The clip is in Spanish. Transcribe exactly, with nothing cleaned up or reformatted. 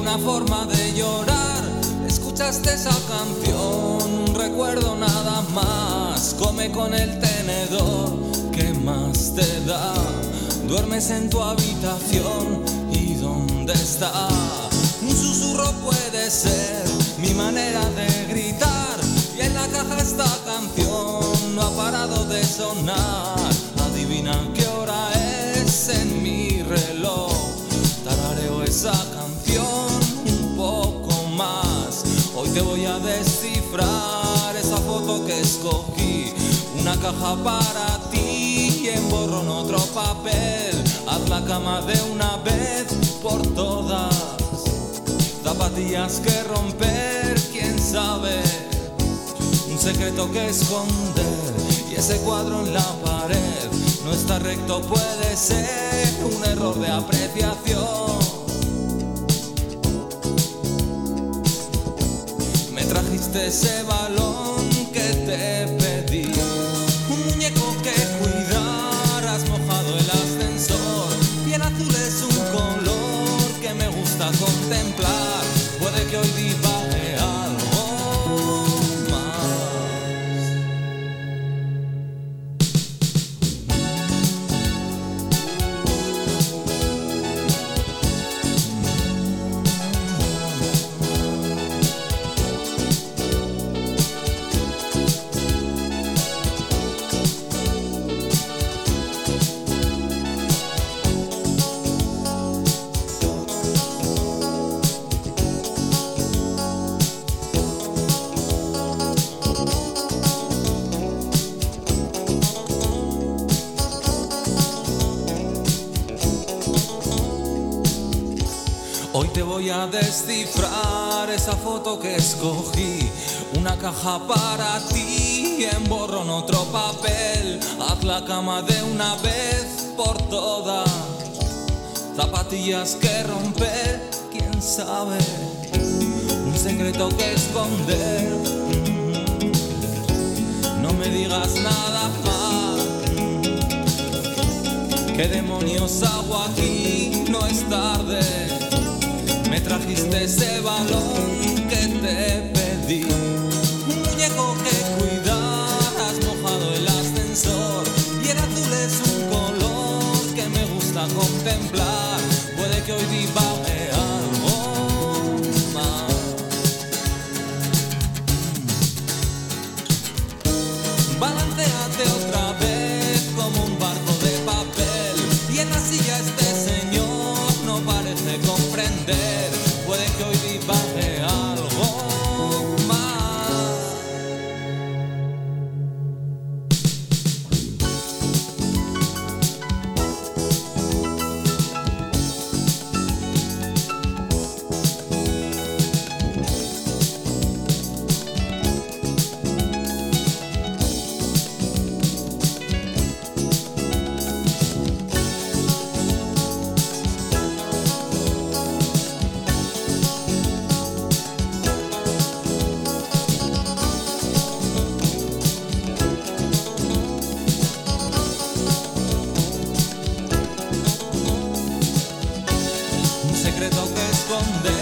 una forma de llorar. Escuchaste esa canción, un recuerdo nada más. Come con el tenedor, ¿qué más te da? Duermes en tu habitación, ¿y dónde está? Un susurro puede ser mi manera de gritar. Y en la caja esta canción no ha parado de sonar. Adivina qué hora es en mi reloj. Tarareo esa canción un poco más. Hoy te voy a descifrar esa foto que escogí. Una caja para ti y en borrón otro papel. Haz la cama de una vez por todas. Zapatillas que romper, quién sabe. Un secreto que esconder. Y ese cuadro en la pared no está recto, puede ser un error de apreciación. Me trajiste ese balón que te pedí, un muñeco que cuidar, has mojado el ascensor. Piel azul es un color que me gusta contemplar. Puede que hoy divague algo más. Hoy te voy a descifrar esa foto que escogí. Una caja para ti, en borrón otro papel. Haz la cama de una vez por todas. Zapatillas que romper, quién sabe. Un secreto que esconder. No me digas nada más. ¿Qué demonios hago aquí? No es tarde. Me trajiste ese balón que te pedí, un muñeco que cuidar, has mojado el ascensor. Y el azul es un color que me gusta contemplar. Puede que hoy divague algo más. Balanceate otra vez como un barco de papel. Y en la silla este señor no parece comprender. Puede que hoy divague algo más. Secreto que esconder.